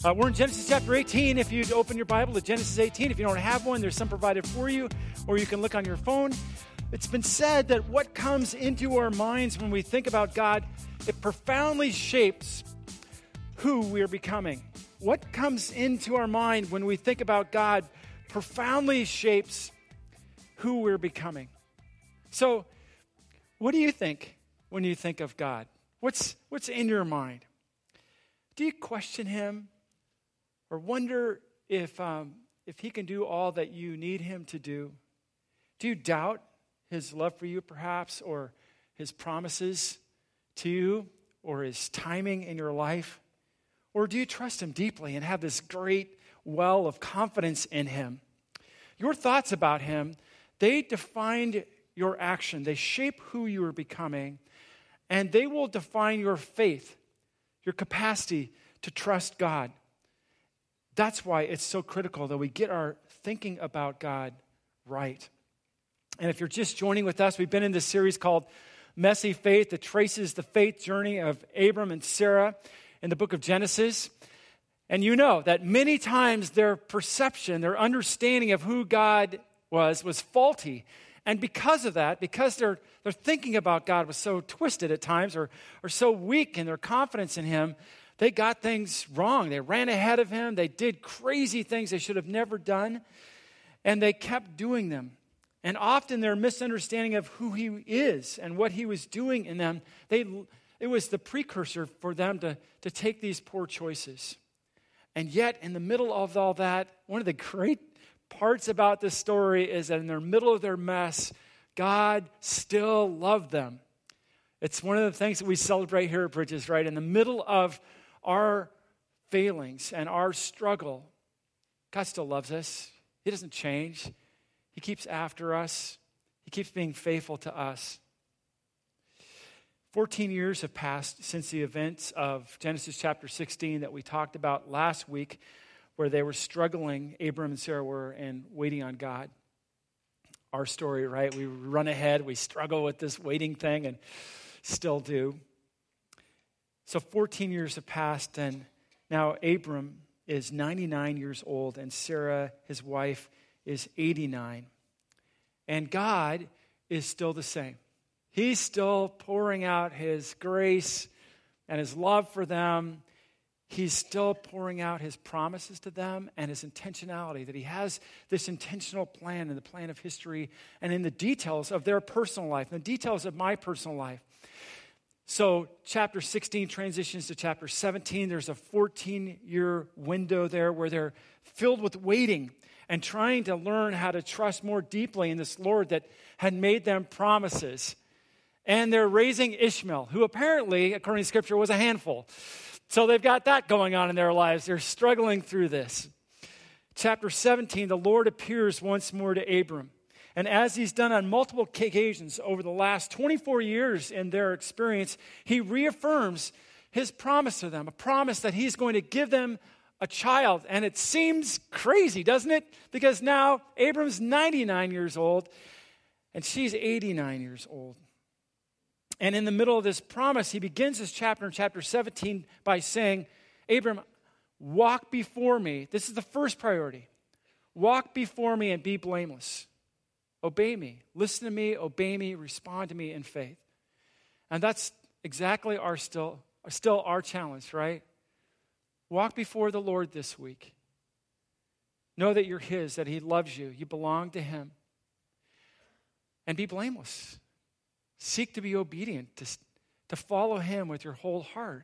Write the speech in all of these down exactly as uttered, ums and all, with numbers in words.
Uh, we're in Genesis chapter eighteen. If you'd open your Bible to Genesis eighteen, if you don't have one, there's some provided for you, or you can look on your phone. It's been said that what comes into our minds when we think about God, it profoundly shapes who we are becoming. What comes into our mind when we think about God profoundly shapes who we're becoming. So, what do you think when you think of God? What's, what's in your mind? Do you question him? Or wonder if um, if he can do all that you need him to do? Do you doubt his love for you, perhaps, or his promises to you, or his timing in your life? Or do you trust him deeply and have this great well of confidence in him? Your thoughts about him, they define your action. They shape who you are becoming, and they will define your faith, your capacity to trust God. That's why it's so critical that we get our thinking about God right. And if you're just joining with us, we've been in this series called Messy Faith that traces the faith journey of Abram and Sarah in the book of Genesis. And you know that many times their perception, their understanding of who God was, was faulty. And because of that, because their, their thinking about God was so twisted at times or, or so weak in their confidence in him, they got things wrong. They ran ahead of him. They did crazy things they should have never done. And they kept doing them. And often their misunderstanding of who he is and what he was doing in them, they, it was the precursor for them to, to take these poor choices. And yet, in the middle of all that, one of the great parts about this story is that in the middle of their mess, God still loved them. It's one of the things that we celebrate here at Bridges, right? In the middle of our failings and our struggle, God still loves us. He doesn't change. He keeps after us. He keeps being faithful to us. Fourteen years have passed since the events of Genesis chapter sixteen that we talked about last week, where they were struggling, Abram and Sarah were, and waiting on God. Our story, right? We run ahead, we struggle with this waiting thing, and still do. So fourteen years have passed, and now Abram is ninety-nine years old, and Sarah, his wife, is eighty-nine. And God is still the same. He's still pouring out his grace and his love for them. He's still pouring out his promises to them and his intentionality, that he has this intentional plan in the plan of history and in the details of their personal life, and the details of my personal life. So chapter sixteen transitions to chapter seventeen. There's a fourteen-year window there where they're filled with waiting and trying to learn how to trust more deeply in this Lord that had made them promises. And they're raising Ishmael, who apparently, according to Scripture, was a handful. So they've got that going on in their lives. They're struggling through this. Chapter seventeen, the Lord appears once more to Abram. And as he's done on multiple occasions over the last twenty-four years in their experience, he reaffirms his promise to them, a promise that he's going to give them a child. And it seems crazy, doesn't it? Because now Abram's ninety-nine years old and she's eighty-nine years old. And in the middle of this promise, he begins this chapter in chapter seventeen by saying, Abram, walk before me. This is the first priority. Walk before me and be blameless. Obey me. Listen to me. Obey me. Respond to me in faith. And that's exactly our still, still our challenge, right? Walk before the Lord this week. Know that you're his, that he loves you. You belong to him. And be blameless. Seek to be obedient, to, to follow him with your whole heart.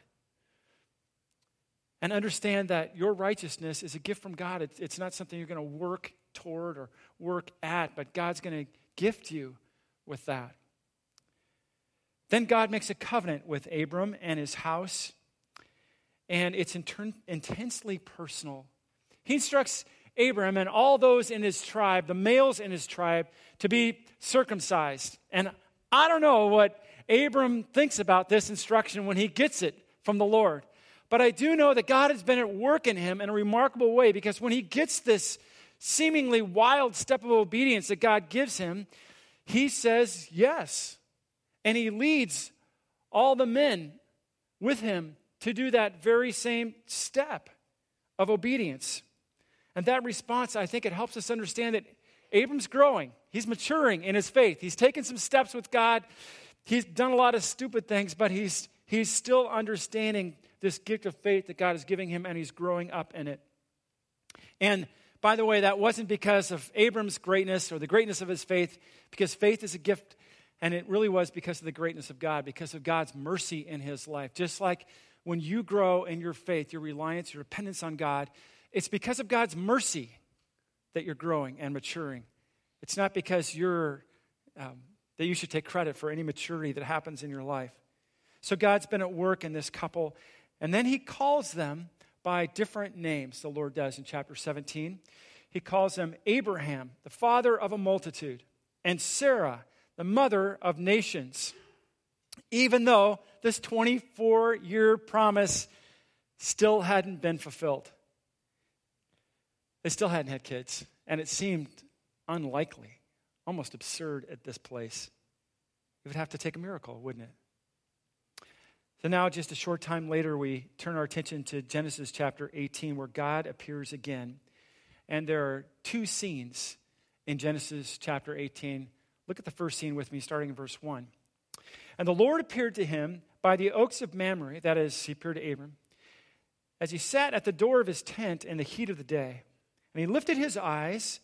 And understand that your righteousness is a gift from God. It's, it's not something you're going to work toward or work at, but God's going to gift you with that. Then God makes a covenant with Abram and his house, and it's inter- intensely personal. He instructs Abram and all those in his tribe, the males in his tribe, to be circumcised. And I don't know what Abram thinks about this instruction when he gets it from the Lord. But I do know that God has been at work in him in a remarkable way, because when he gets this seemingly wild step of obedience that God gives him, he says yes. And he leads all the men with him to do that very same step. of obedience. And that response, I think it helps us understand that Abram's growing. He's maturing in his faith. He's taken some steps with God. He's done a lot of stupid things, but he's he's still understanding this gift of faith that God is giving him, and he's growing up in it. And by the way, that wasn't because of Abram's greatness or the greatness of his faith, because faith is a gift, and it really was because of the greatness of God, because of God's mercy in his life. Just like when you grow in your faith, your reliance, your dependence on God, it's because of God's mercy that you're growing and maturing. It's not because you're um, that you should take credit for any maturity that happens in your life. So God's been at work in this couple, and then he calls them by different names, the Lord does in chapter seventeen. He calls them Abraham, the father of a multitude, and Sarah, the mother of nations, even though this twenty-four-year promise still hadn't been fulfilled. They still hadn't had kids, and it seemed unlikely, almost absurd at this place. It would have to take a miracle, wouldn't it? So now, just a short time later, we turn our attention to Genesis chapter eighteen, where God appears again. And there are two scenes in Genesis chapter eighteen. Look at the first scene with me, starting in verse one. And the Lord appeared to him by the oaks of Mamre, that is, he appeared to Abram, as he sat at the door of his tent in the heat of the day. And he lifted his eyes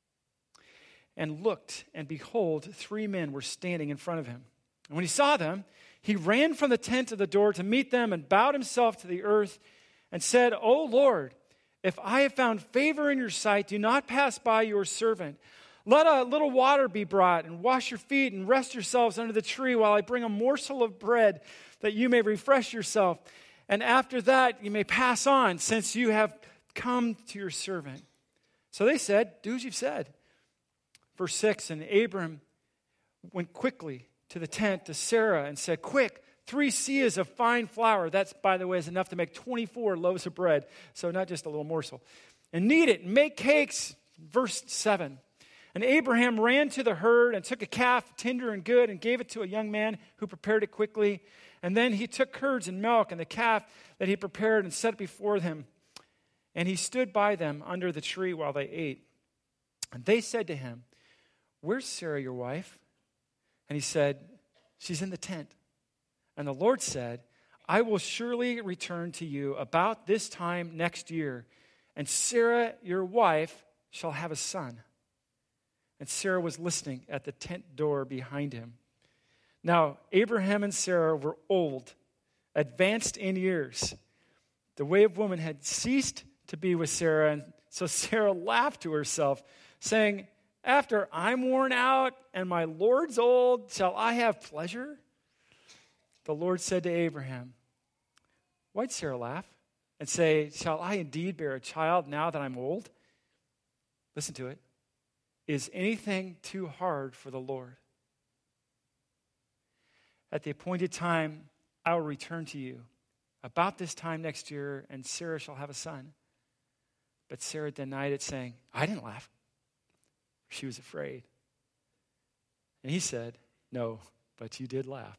and looked, and behold, three men were standing in front of him. And when he saw them, he ran from the tent to the door to meet them and bowed himself to the earth and said, O Lord, if I have found favor in your sight, do not pass by your servant. Let a little water be brought and wash your feet and rest yourselves under the tree while I bring a morsel of bread that you may refresh yourself. And after that you may pass on, since you have come to your servant. So they said, do as you've said. Verse six, and Abram went quickly to the tent to Sarah and said, quick, three seahs of fine flour. That's, by the way, is enough to make twenty-four loaves of bread. So not just a little morsel. And knead it and make cakes. Verse seven. And Abraham ran to the herd and took a calf, tender and good, and gave it to a young man who prepared it quickly. And then he took curds and milk and the calf that he prepared and set it before them. And he stood by them under the tree while they ate. And they said to him, where's Sarah, your wife? And he said, she's in the tent. And the Lord said, I will surely return to you about this time next year, and Sarah, your wife, shall have a son. And Sarah was listening at the tent door behind him. Now, Abraham and Sarah were old, advanced in years. The way of woman had ceased to be with Sarah, and so Sarah laughed to herself, saying, after I'm worn out and my Lord's old, shall I have pleasure? The Lord said to Abraham, why'd Sarah laugh and say, shall I indeed bear a child now that I'm old? Listen to it. Is anything too hard for the Lord? At the appointed time, I will return to you about this time next year, and Sarah shall have a son. But Sarah denied it, saying, I didn't laugh. She was afraid. And he said, no, but you did laugh.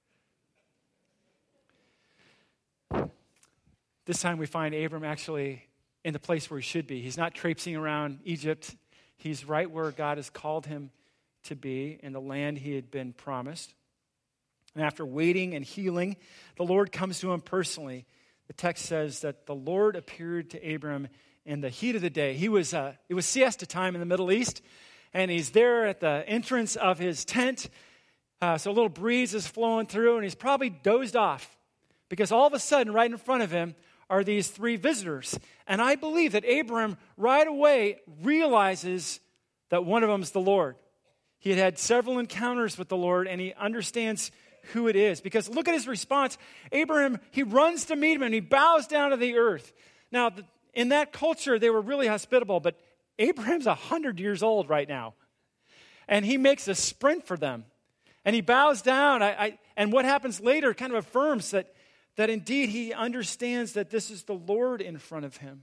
This time we find Abram actually in the place where he should be. He's not traipsing around Egypt. He's right where God has called him to be, in the land he had been promised. And after waiting and healing, the Lord comes to him personally. The text says that the Lord appeared to Abram in the heat of the day. He was uh, it was siesta time in the Middle East, and he's there at the entrance of his tent. Uh, so a little breeze is flowing through, and he's probably dozed off, because all of a sudden, right in front of him, are these three visitors. And I believe that Abram right away realizes that one of them is the Lord. He had had several encounters with the Lord, and he understands who it is. Because look at his response. Abraham, he runs to meet him, and he bows down to the earth. Now, in that culture, they were really hospitable, but Abraham's one hundred years old right now. And he makes a sprint for them. And he bows down. I, I, and what happens later kind of affirms that, that indeed he understands that this is the Lord in front of him.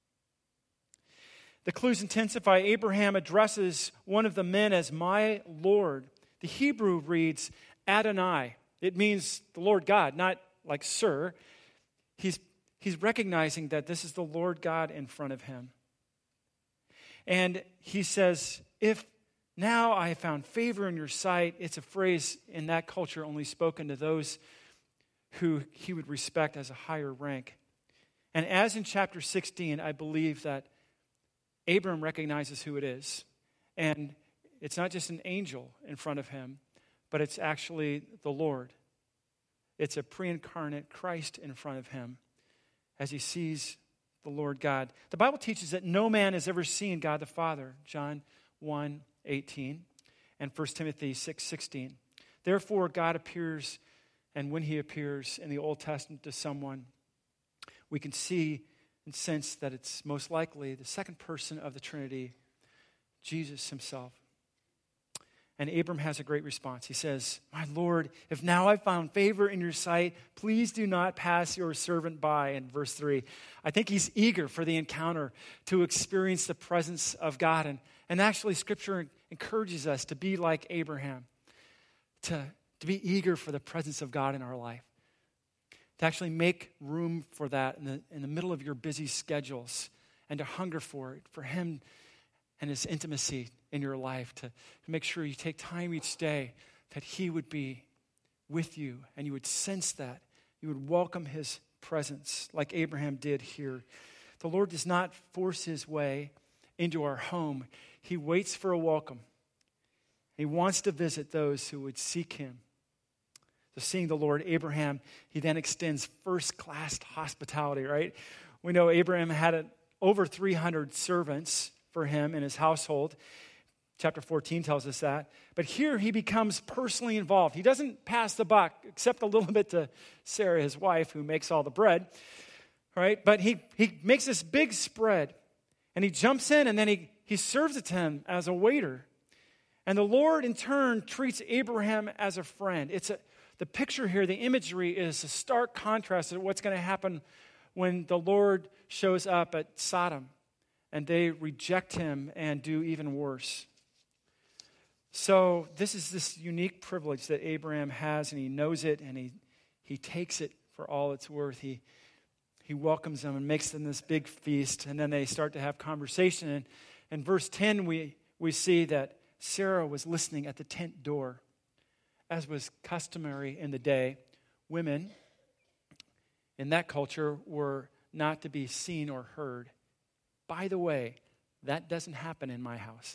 The clues intensify. Abraham addresses one of the men as my Lord. The Hebrew reads Adonai. It means the Lord God, not like sir. He's he's recognizing that this is the Lord God in front of him. And he says, if now I have found favor in your sight, it's a phrase in that culture only spoken to those who he would respect as a higher rank. And as in chapter sixteen, I believe that Abram recognizes who it is. And it's not just an angel in front of him, but it's actually the Lord. It's a pre-incarnate Christ in front of him as he sees the Lord God. The Bible teaches that no man has ever seen God the Father, John one eighteen, and First Timothy six sixteen. Therefore, God appears, and when he appears in the Old Testament to someone, we can see and sense that it's most likely the second person of the Trinity, Jesus himself. And Abram has a great response. He says, my Lord, if now I've found favor in your sight, please do not pass your servant by, in verse three. I think he's eager for the encounter to experience the presence of God. And, and actually, Scripture encourages us to be like Abraham, to, to be eager for the presence of God in our life, to actually make room for that in the, in the middle of your busy schedules, and to hunger for it, for him and his intimacy in your life, to, to make sure you take time each day that he would be with you and you would sense that. You would welcome his presence like Abraham did here. The Lord does not force his way into our home. He waits for a welcome. He wants to visit those who would seek him. So seeing the Lord, Abraham, he then extends first-class hospitality, right? We know Abraham had a, over three hundred servants for him in his household. Chapter fourteen tells us that. But here he becomes personally involved. He doesn't pass the buck, except a little bit to Sarah, his wife, who makes all the bread. Right? But he, he makes this big spread. And he jumps in and then he, he serves it to him as a waiter. And the Lord, in turn, treats Abraham as a friend. It's a, the picture here, the imagery is a stark contrast to what's going to happen when the Lord shows up at Sodom and they reject him and do even worse. So this is this unique privilege that Abraham has, and he knows it, and he, he takes it for all it's worth. He, he welcomes them and makes them this big feast, and then they start to have conversation. And in verse ten, we, we see that Sarah was listening at the tent door. As was customary in the day, women in that culture were not to be seen or heard. By the way, that doesn't happen in my house.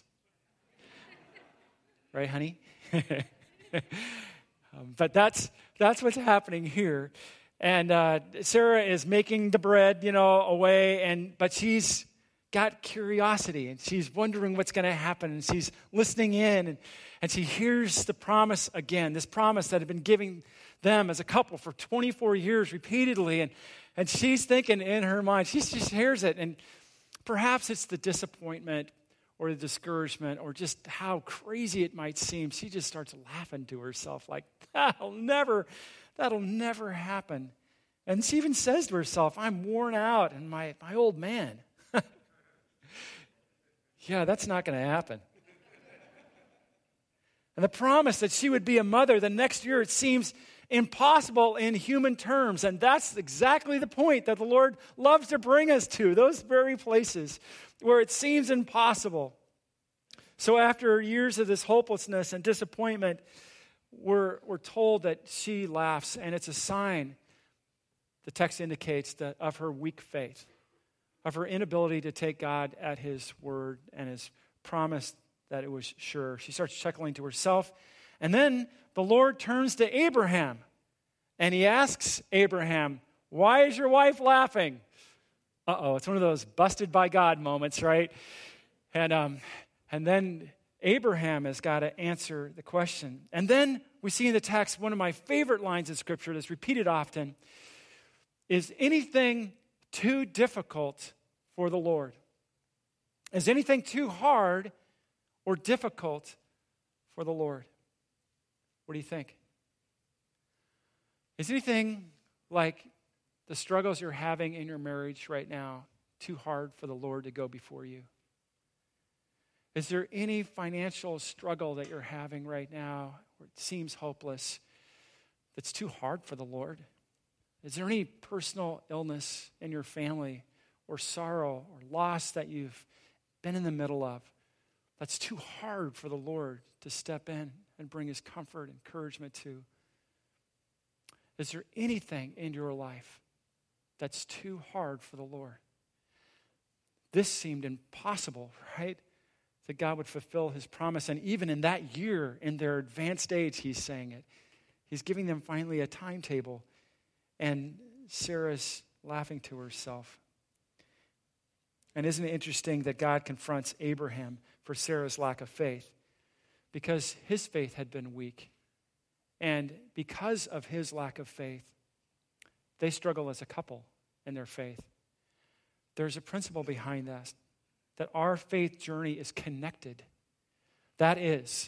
Right, honey? um, but that's that's what's happening here. And uh, Sarah is making the bread, you know, away, and but she's got curiosity, and she's wondering what's going to happen, and she's listening in, and, and she hears the promise again, this promise that had been giving them as a couple for twenty-four years repeatedly, and, and she's thinking in her mind, she just hears it, and perhaps it's the disappointment or the discouragement or just how crazy it might seem. She just starts laughing to herself like, that'll never, that'll never happen. And she even says to herself, I'm worn out and my, my old man. Yeah, that's not going to happen. And the promise that she would be a mother the next year, it seems impossible in human terms. And that's exactly the point that the Lord loves to bring us to, those very places where it seems impossible. So after years of this hopelessness and disappointment, we're, we're told that she laughs, and it's a sign, the text indicates, that of her weak faith, of her inability to take God at his word and his promise that it was sure. She starts chuckling to herself. And then the Lord turns to Abraham, and he asks Abraham, why is your wife laughing? Uh-oh, it's one of those busted by God moments, right? And um, and then Abraham has got to answer the question. And then we see in the text, one of my favorite lines in Scripture that's repeated often, is anything too difficult for the Lord? Is anything too hard or difficult for the Lord? What do you think? Is anything like the struggles you're having in your marriage right now too hard for the Lord to go before you? Is there any financial struggle that you're having right now where it seems hopeless that's too hard for the Lord? Is there any personal illness in your family or sorrow or loss that you've been in the middle of that's too hard for the Lord to step in and bring his comfort and encouragement to? Is there anything in your life that's too hard for the Lord? This seemed impossible, right? That God would fulfill his promise. And even in that year, in their advanced age, he's saying it. He's giving them finally a timetable. And Sarah's laughing to herself. And isn't it interesting that God confronts Abraham for Sarah's lack of faith? Because his faith had been weak. And because of his lack of faith, they struggle as a couple in their faith. There's a principle behind that, that our faith journey is connected. That is,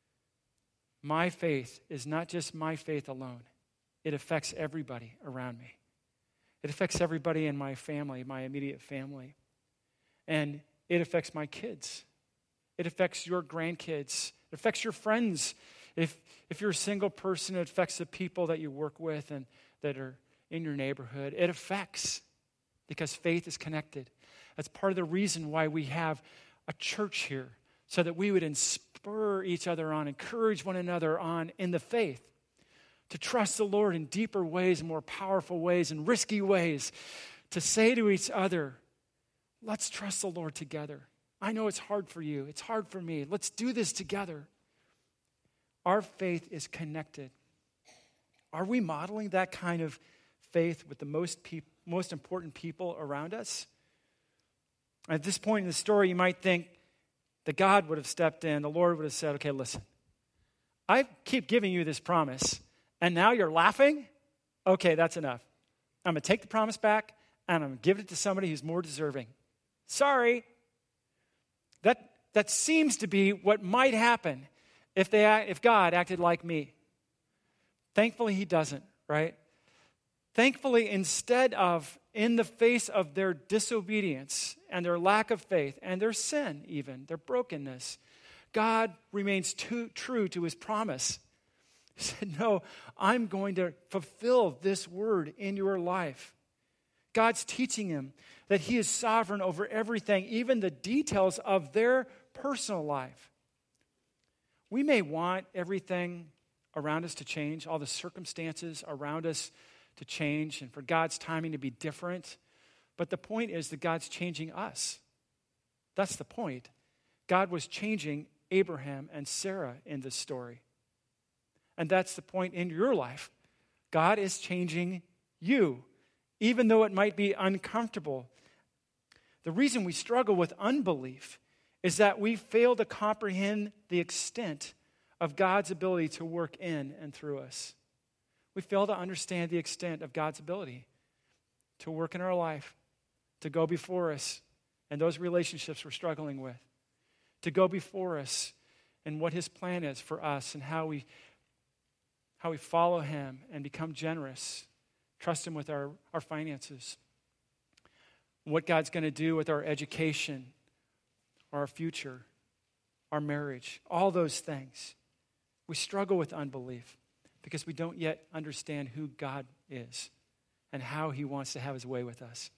my faith is not just my faith alone. It affects everybody around me. It affects everybody in my family, my immediate family. And it affects my kids. It affects your grandkids. It affects your friends. If, if you're a single person, it affects the people that you work with and that are in your neighborhood. It affects because faith is connected. That's part of the reason why we have a church here, so that we would inspire each other on, encourage one another on in the faith, to trust the Lord in deeper ways, more powerful ways, and risky ways, to say to each other, let's trust the Lord together. I know it's hard for you. It's hard for me. Let's do this together. Our faith is connected. Are we modeling that kind of faith with the most pe- most important people around us? At this point in the story, you might think that God would have stepped in. The Lord would have said, okay, listen, I keep giving you this promise, and now you're laughing? Okay, that's enough. I'm going to take the promise back, and I'm going to give it to somebody who's more deserving. Sorry. That, that seems to be what might happen if, they, if God acted like me. Thankfully, he doesn't, right? Thankfully, instead of, in the face of their disobedience and their lack of faith and their sin even, their brokenness, God remains too, true to his promise. He said, no, I'm going to fulfill this word in your life. God's teaching him that he is sovereign over everything, even the details of their personal life. We may want everything around us to change, all the circumstances around us to change, and for God's timing to be different. But the point is that God's changing us. That's the point. God was changing Abraham and Sarah in this story. And that's the point in your life. God is changing you, even though it might be uncomfortable. The reason we struggle with unbelief is that we fail to comprehend the extent of God's ability to work in and through us. We fail to understand the extent of God's ability to work in our life, to go before us and those relationships we're struggling with, to go before us and what his plan is for us and how we, how we follow him and become generous, trust him with our, our finances, what God's going to do with our education, our future, our marriage, all those things. We struggle with unbelief because we don't yet understand who God is and how he wants to have his way with us.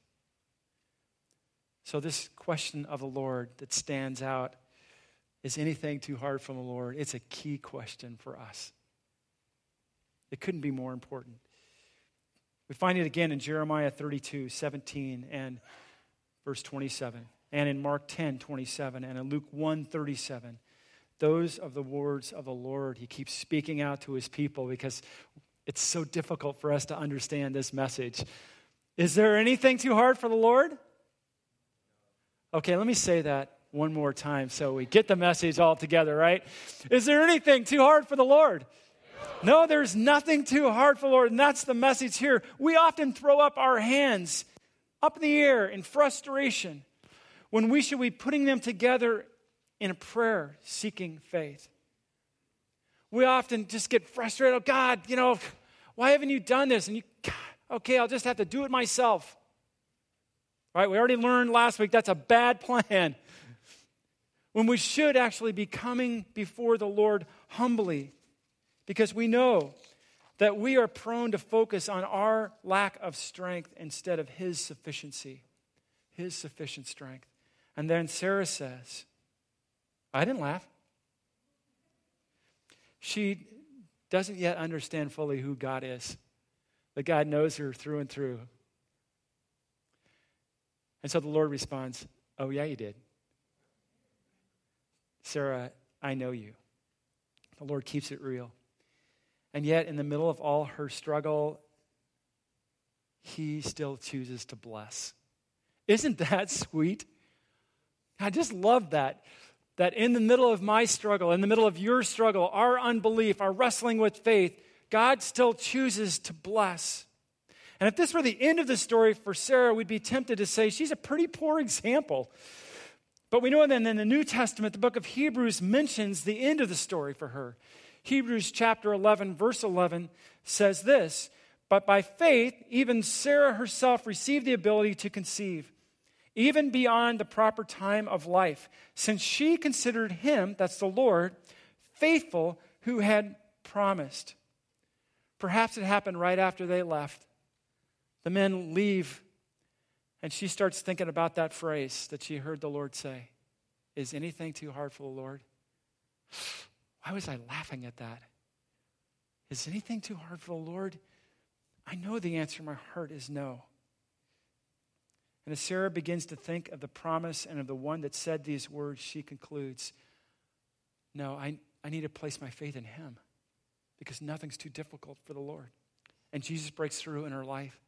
So this question of the Lord that stands out, is anything too hard for the Lord? It's a key question for us. It couldn't be more important. We find it again in Jeremiah thirty-two, seventeen and verse twenty-seven, and in Mark ten, twenty-seven, and in Luke one, thirty-seven. Those are the words of the Lord. He keeps speaking out to his people because it's so difficult for us to understand this message. Is there anything too hard for the Lord? Okay, let me say that one more time so we get the message all together, right? Is there anything too hard for the Lord? No, there's nothing too hard for the Lord, and that's the message here. We often throw up our hands up in the air in frustration when we should be putting them together in a prayer, seeking faith. We often just get frustrated. Oh, God, you know, why haven't you done this? And you, okay, I'll just have to do it myself. Right? We already learned last week that's a bad plan. When we should actually be coming before the Lord humbly, because we know that we are prone to focus on our lack of strength instead of his sufficiency, his sufficient strength. And then Sarah says, I didn't laugh. She doesn't yet understand fully who God is, that God knows her through and through. And so the Lord responds, oh, yeah, you did. Sarah, I know you. The Lord keeps it real. And yet, in the middle of all her struggle, he still chooses to bless. Isn't that sweet? I just love that. That in the middle of my struggle, in the middle of your struggle, our unbelief, our wrestling with faith, God still chooses to bless. And if this were the end of the story for Sarah, we'd be tempted to say she's a pretty poor example. But we know that in the New Testament, the book of Hebrews mentions the end of the story for her. Hebrews chapter eleven, verse eleven says this, but by faith, even Sarah herself received the ability to conceive, even beyond the proper time of life, since she considered him, that's the Lord, faithful who had promised. Perhaps it happened right after they left. The men leave, and she starts thinking about that phrase that she heard the Lord say, is anything too hard for the Lord? Why was I laughing at that? Is anything too hard for the Lord? I know the answer in my heart is no. And as Sarah begins to think of the promise and of the one that said these words, she concludes, no, I, I need to place my faith in him because nothing's too difficult for the Lord. And Jesus breaks through in her life.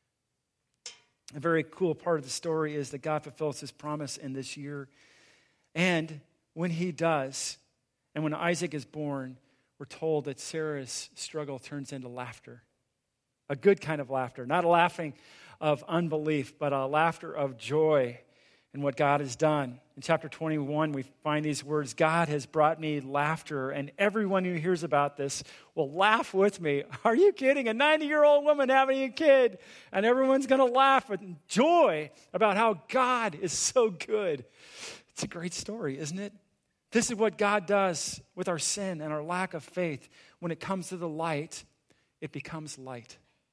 A very cool part of the story is that God fulfills his promise in this year. And when he does, and when Isaac is born, we're told that Sarah's struggle turns into laughter. A good kind of laughter, not a laughing of unbelief, but a laughter of joy in what God has done. In chapter twenty-one, we find these words, God has brought me laughter, and everyone who hears about this will laugh with me. Are you kidding? A ninety-year-old woman having a kid, and everyone's going to laugh with joy about how God is so good. It's a great story, isn't it? This is what God does with our sin and our lack of faith. When it comes to the light, it becomes light.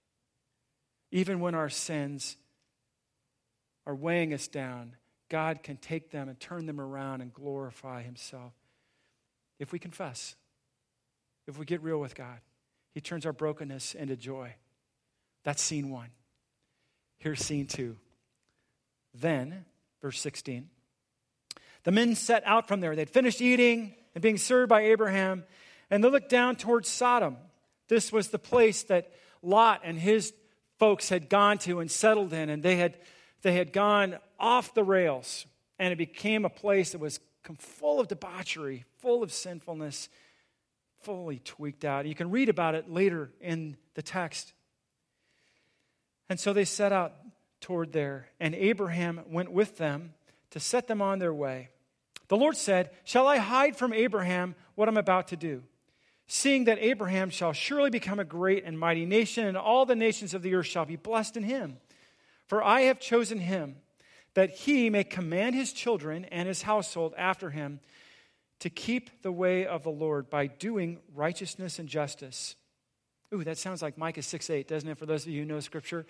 Even when our sins are weighing us down, God can take them and turn them around and glorify himself. If we confess, if we get real with God, he turns our brokenness into joy. That's scene one. Here's scene two. Then, verse sixteen, the men set out from there. They'd finished eating and being served by Abraham, and they looked down towards Sodom. This was the place that Lot and his folks had gone to and settled in, and they had they had gone off the rails, and it became a place that was full of debauchery, full of sinfulness, fully tweaked out. You can read about it later in the text. And so they set out toward there, and Abraham went with them to set them on their way. The Lord said, shall I hide from Abraham what I'm about to do? Seeing that Abraham shall surely become a great and mighty nation, and all the nations of the earth shall be blessed in him. For I have chosen him, that he may command his children and his household after him to keep the way of the Lord by doing righteousness and justice. Ooh, that sounds like Micah six eight, doesn't it, for those of you who know Scripture?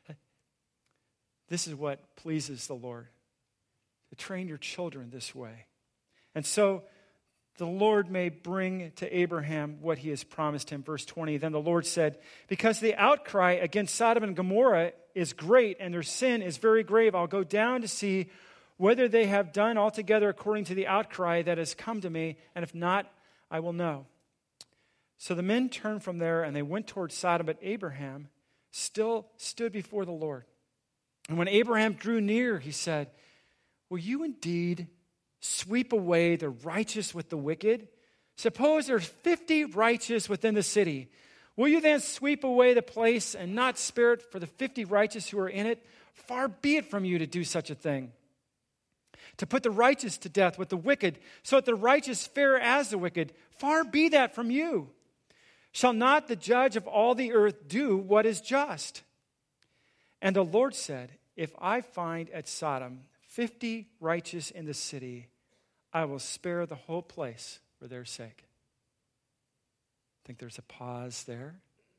This is what pleases the Lord, to train your children this way. And so the Lord may bring to Abraham what he has promised him. Verse twenty, then the Lord said, because the outcry against Sodom and Gomorrah is great and their sin is very grave, I'll go down to see whether they have done altogether according to the outcry that has come to me, and if not, I will know. So the men turned from there and they went towards Sodom, but Abraham still stood before the Lord. And when Abraham drew near, he said, will you indeed sweep away the righteous with the wicked? Suppose there's fifty righteous within the city. Will you then sweep away the place and not spare it for the fifty righteous who are in it? Far be it from you to do such a thing. To put the righteous to death with the wicked, so that the righteous fare as the wicked. Far be that from you. Shall not the judge of all the earth do what is just? And the Lord said, if I find at Sodom fifty righteous in the city, I will spare the whole place for their sake. I think there's a pause there.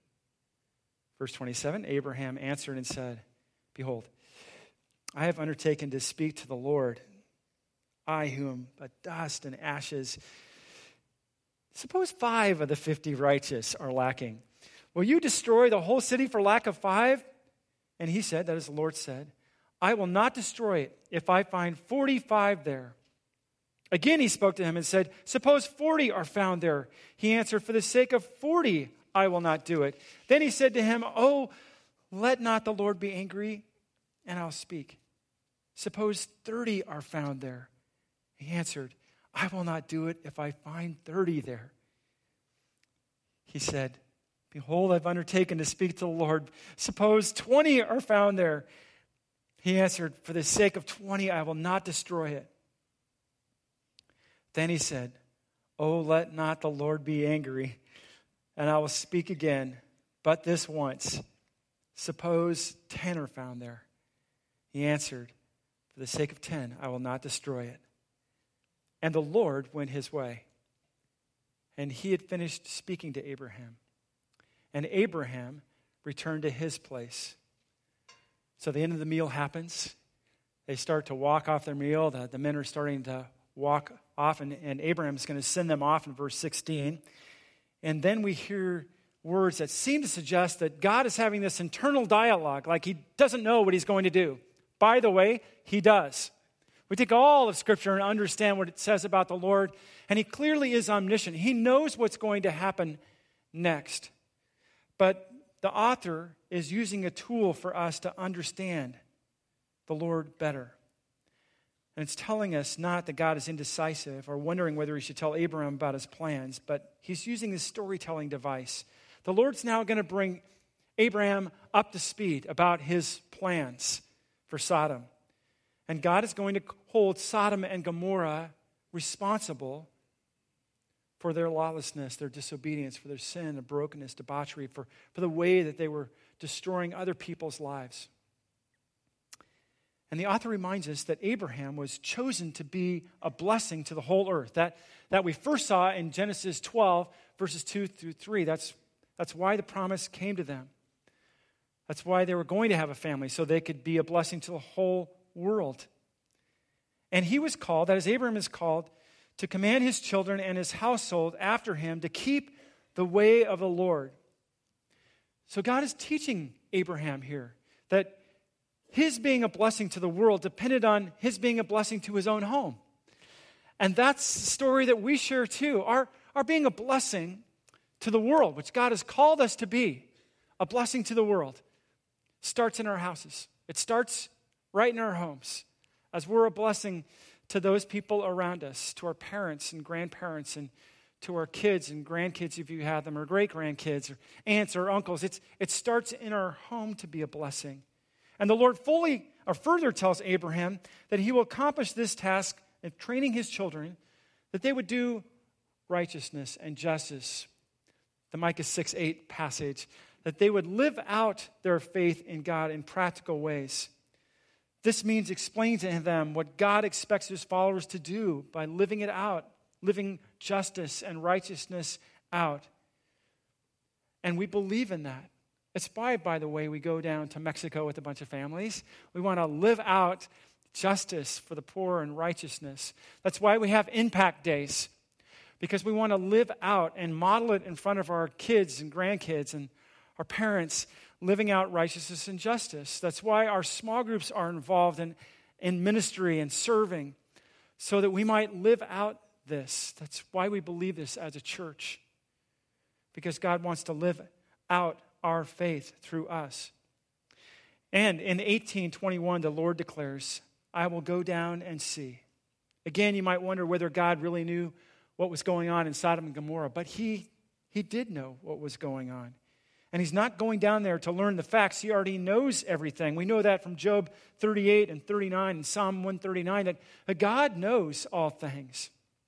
Verse twenty-seven, Abraham answered and said, behold, I have undertaken to speak to the Lord, I who am but dust and ashes. Suppose five of the fifty righteous are lacking. Will you destroy the whole city for lack of five? And he said, that is the Lord said, I will not destroy it if I find forty-five there. Again he spoke to him and said, suppose forty are found there. He answered, for the sake of forty, I will not do it. Then he said to him, oh, let not the Lord be angry, and I'll speak. Suppose thirty are found there. He answered, I will not do it if I find thirty there. He said, behold, I've undertaken to speak to the Lord. Suppose twenty are found there. He answered, for the sake of twenty, I will not destroy it. Then he said, oh, let not the Lord be angry, and I will speak again, but this once. Suppose ten are found there. He answered, for the sake of ten, I will not destroy it. And the Lord went his way, and he had finished speaking to Abraham. And Abraham returned to his place. So the end of the meal happens. They start to walk off their meal. The, the men are starting to walk off, and, and Abraham's going to send them off in verse sixteen. And then we hear words that seem to suggest that God is having this internal dialogue, like he doesn't know what he's going to do. By the way, he does. We take all of Scripture and understand what it says about the Lord, and he clearly is omniscient. He knows what's going to happen next. But the author is using a tool for us to understand the Lord better. And it's telling us not that God is indecisive or wondering whether he should tell Abraham about his plans, but he's using this storytelling device. The Lord's now going to bring Abraham up to speed about his plans for Sodom. And God is going to hold Sodom and Gomorrah responsible for their lawlessness, their disobedience, for their sin, their brokenness, debauchery, for, for the way that they were destroying other people's lives. And the author reminds us that Abraham was chosen to be a blessing to the whole earth. That, that we first saw in Genesis twelve, verses two through three. That's, that's why the promise came to them. That's why they were going to have a family, so they could be a blessing to the whole world. And he was called, that is, Abraham is called, to command his children and his household after him to keep the way of the Lord. So God is teaching Abraham here that his being a blessing to the world depended on his being a blessing to his own home. And that's the story that we share too. Our, our being a blessing to the world, which God has called us to be, a blessing to the world, starts in our houses. It starts right in our homes, as we're a blessing to those people around us, to our parents and grandparents, and to our kids and grandkids if you have them, or great-grandkids, or aunts or uncles. It's, it starts in our home to be a blessing. And the Lord fully, or further tells Abraham that he will accomplish this task of training his children, that they would do righteousness and justice. The Micah six eight passage, that they would live out their faith in God in practical ways. This means explaining to them what God expects his followers to do by living it out, living justice and righteousness out. And we believe in that. It's why, by the way, we go down to Mexico with a bunch of families. We want to live out justice for the poor and righteousness. That's why we have impact days, because we want to live out and model it in front of our kids and grandkids and our parents, living out righteousness and justice. That's why our small groups are involved in, in ministry and serving, so that we might live out this. That's why we believe this as a church, because God wants to live out our faith through us. And in eighteen twenty-one, the Lord declares, I will go down and see. Again, you might wonder whether God really knew what was going on in Sodom and Gomorrah, but he, he did know what was going on. And he's not going down there to learn the facts. He already knows everything. We know that from Job thirty-eight and thirty-nine and Psalm one thirty-nine, that God knows all things.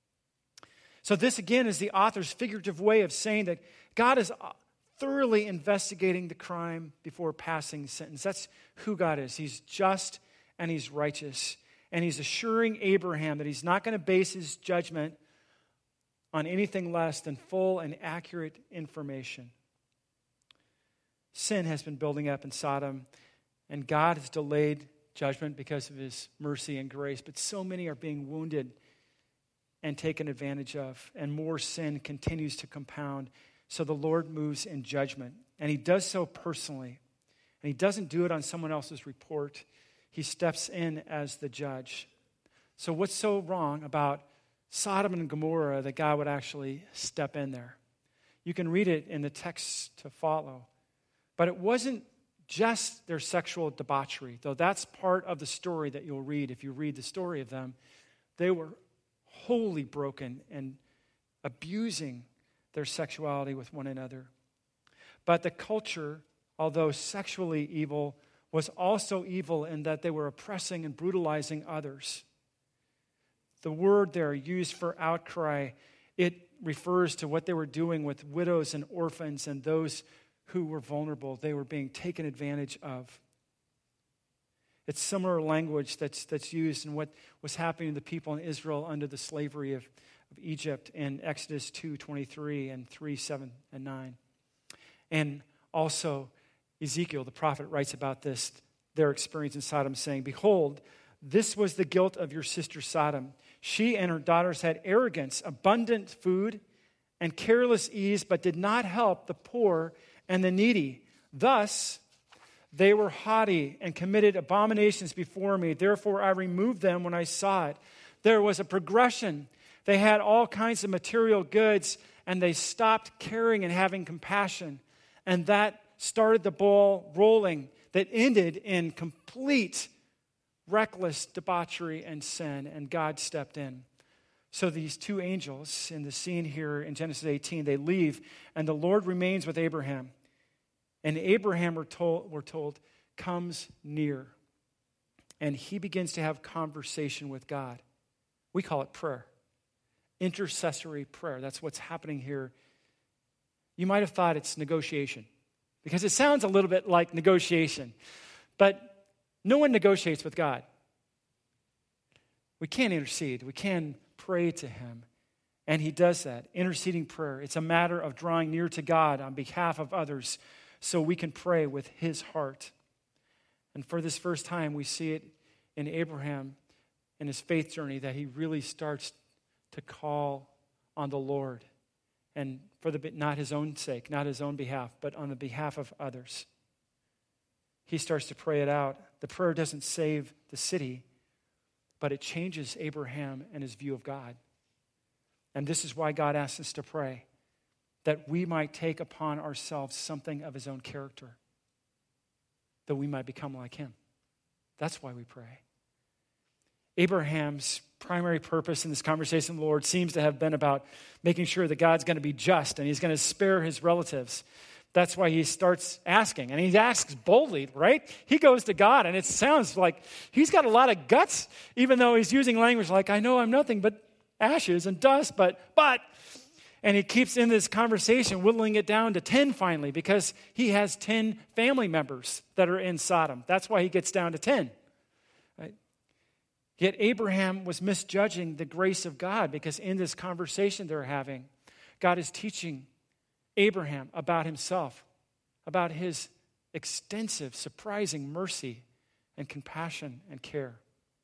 So this, again, is the author's figurative way of saying that God is thoroughly investigating the crime before passing sentence. That's who God is. He's just and he's righteous. And he's assuring Abraham that he's not going to base his judgment on anything less than full and accurate information. sin has been building up in Sodom, and God has delayed judgment because of his mercy and grace, but so many are being wounded and taken advantage of, and more sin continues to compound. So the Lord moves in judgment, and he does so personally, and he doesn't do it on someone else's report. He steps in as the judge. So what's so wrong about Sodom and Gomorrah that God would actually step in there? You can read it in the text to follow. But it wasn't just their sexual debauchery, though that's part of the story that you'll read if you read the story of them. They were wholly broken and abusing their sexuality with one another. But the culture, although sexually evil, was also evil in that they were oppressing and brutalizing others. The word there used for outcry, it refers to what they were doing with widows and orphans and those who were vulnerable. They were being taken advantage of. It's similar language that's that's used in what was happening to the people in Israel under the slavery of, of Egypt in Exodus two twenty-three and three, seven, and nine. And also Ezekiel, the prophet, writes about this, their experience in Sodom, saying, "Behold, this was the guilt of your sister Sodom. She and her daughters had arrogance, abundant food, and careless ease, but did not help the poor and the needy. Thus, they were haughty and committed abominations before me. Therefore, I removed them when I saw it." There was a progression. They had all kinds of material goods, and they stopped caring and having compassion. And that started the ball rolling that ended in complete reckless debauchery and sin, and God stepped in. So these two angels in the scene here in Genesis eighteen, they leave, and the Lord remains with Abraham. And Abraham, we're told, we're told, comes near. And he begins to have conversation with God. We call it prayer. Intercessory prayer. That's what's happening here. You might have thought it's negotiation, because it sounds a little bit like negotiation. But no one negotiates with God. We can't intercede. We can pray to him. And he does that. Interceding prayer. It's a matter of drawing near to God on behalf of others so we can pray with his heart. And for this first time, we see it in Abraham in his faith journey that he really starts to call on the Lord. And for the not his own sake, not his own behalf, but on the behalf of others. He starts to pray it out. The prayer doesn't save the city, but it changes Abraham and his view of God. And this is why God asks us to pray, that we might take upon ourselves something of his own character, that we might become like him. That's why we pray. Abraham's primary purpose in this conversation with the Lord seems to have been about making sure that God's going to be just and he's going to spare his relatives. That's why he starts asking, and he asks boldly, right? He goes to God, and it sounds like he's got a lot of guts, even though he's using language like, I know I'm nothing but ashes and dust, but, but, and he keeps in this conversation, whittling it down to ten finally, because he has ten family members that are in Sodom. That's why he gets down to ten. Right? Yet Abraham was misjudging the grace of God, because in this conversation they're having, God is teaching Abraham about himself, about his extensive, surprising mercy and compassion and care.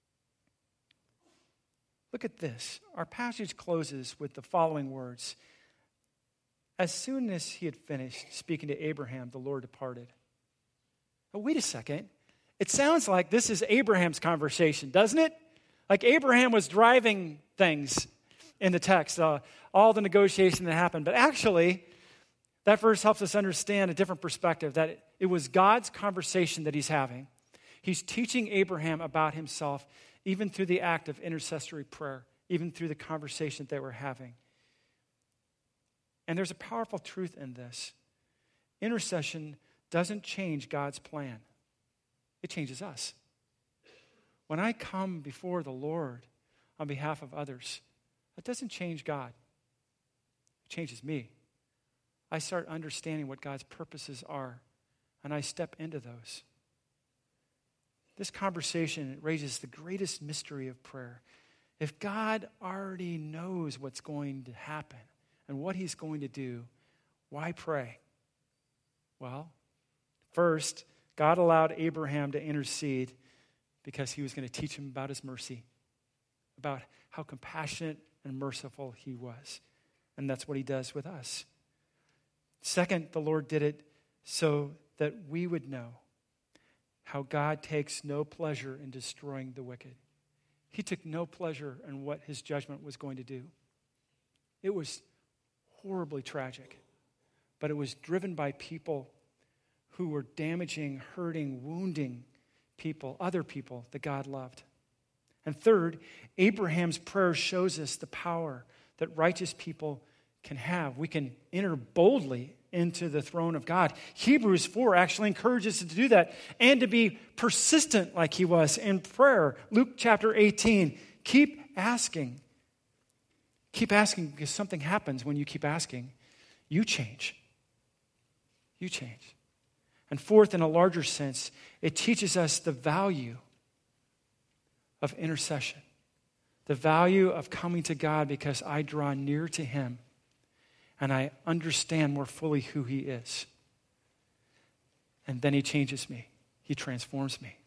Look at this. Our passage closes with the following words. As soon as he had finished speaking to Abraham, the Lord departed. Oh, wait a second. It sounds like this is Abraham's conversation, doesn't it? Like Abraham was driving things in the text, uh, all the negotiation that happened. But actually, that verse helps us understand a different perspective, that it, it was God's conversation that he's having. He's teaching Abraham about himself, even through the act of intercessory prayer, even through the conversation they were having. And there's a powerful truth in this. Intercession doesn't change God's plan. It changes us. When I come before the Lord on behalf of others, it doesn't change God. It changes me. I start understanding what God's purposes are, and I step into those. This conversation raises the greatest mystery of prayer. If God already knows what's going to happen and what he's going to do, why pray? Well, First, God allowed Abraham to intercede because he was going to teach him about his mercy, about how compassionate and merciful he was. And that's what he does with us. Second, the Lord did it so that we would know how God takes no pleasure in destroying the wicked. He took no pleasure in what his judgment was going to do. It was horribly tragic, but it was driven by people who were damaging, hurting, wounding people, other people that God loved. And third, Abraham's prayer shows us the power that righteous people can have. We can enter boldly into the throne of God. Hebrews four actually encourages us to do that and to be persistent like he was in prayer. Luke chapter eighteen, keep asking. Keep asking because something happens when you keep asking. You change. You change. And fourth, in a larger sense, it teaches us the value of intercession, the value of coming to God because I draw near to him and I understand more fully who he is. And then he changes me. He transforms me.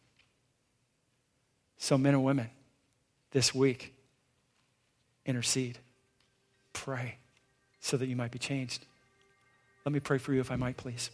So men and women, this week, intercede. Pray so that you might be changed. Let me pray for you if I might, please.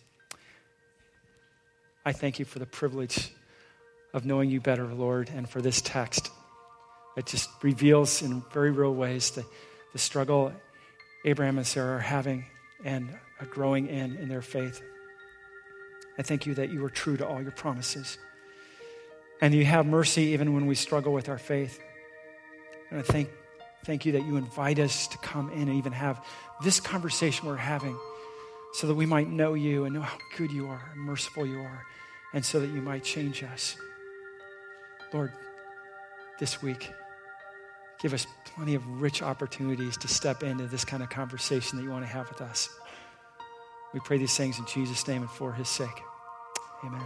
I thank you for the privilege of knowing you better, Lord, and for this text. It just reveals in very real ways the, the struggle Abraham and Sarah are having and are growing in in their faith. I thank you that you are true to all your promises. And you have mercy even when we struggle with our faith. And I thank, thank you that you invite us to come in and even have this conversation we're having so that we might know you and know how good you are and merciful you are, and so that you might change us. Lord, this week, give us plenty of rich opportunities to step into this kind of conversation that you want to have with us. We pray these things in Jesus' name and for his sake. Amen.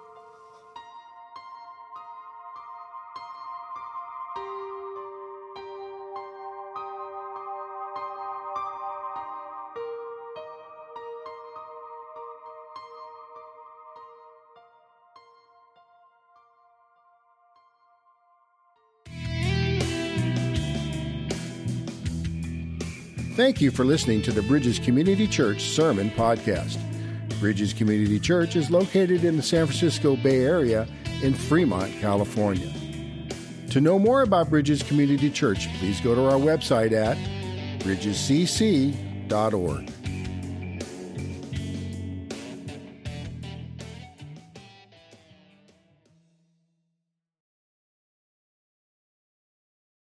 Thank you for listening to the Bridges Community Church Sermon Podcast. Bridges Community Church is located in the San Francisco Bay Area in Fremont, California. To know more about Bridges Community Church, please go to our website at bridges c c dot org.